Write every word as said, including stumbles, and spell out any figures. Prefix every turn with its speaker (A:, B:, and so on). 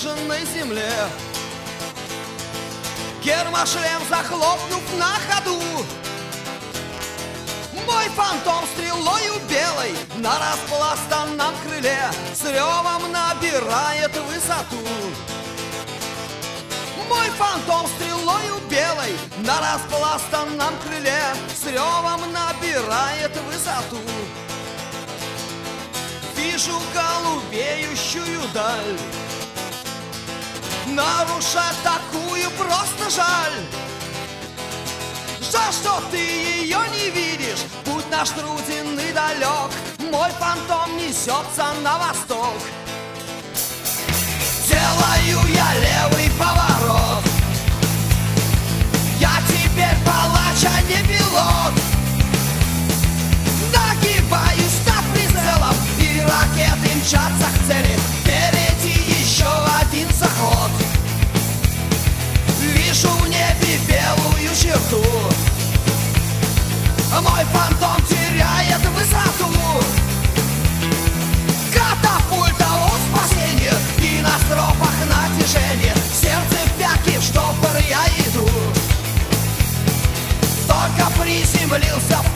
A: выжженной земле. Гермошлем захлопнув на ходу, мой фантом стрелою белой на распластанном крыле с ревом набирает высоту. Мой фантом стрелою белой на распластанном крыле с ревом набирает высоту. Вижу голубеющую даль, нарушать такую просто жаль. Жаль, что ты ее не видишь, путь наш труден и далек, мой фантом несется на восток. Делаю я левый поворот, я теперь палач, а не пилот. Нагибаюсь над прицелом, и ракеты мчатся к цели. Впереди еще один заход, вижу в небе белую черту, мой фантом теряет высоту. Катапульта о спасении, и на стропах натяжение, сердце в пятки, в штопор я иду. Только приземлился в